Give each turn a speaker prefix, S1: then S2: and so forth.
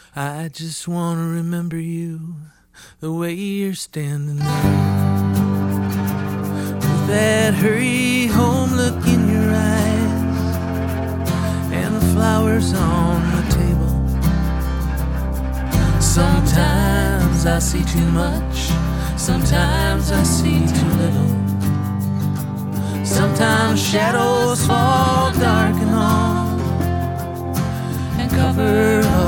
S1: I just want to remember you the way you're standing there, with that hurry home look in your eyes and the flowers on the table. Sometimes I see too much, sometimes I see too little. Sometimes shadows fall dark and long and cover up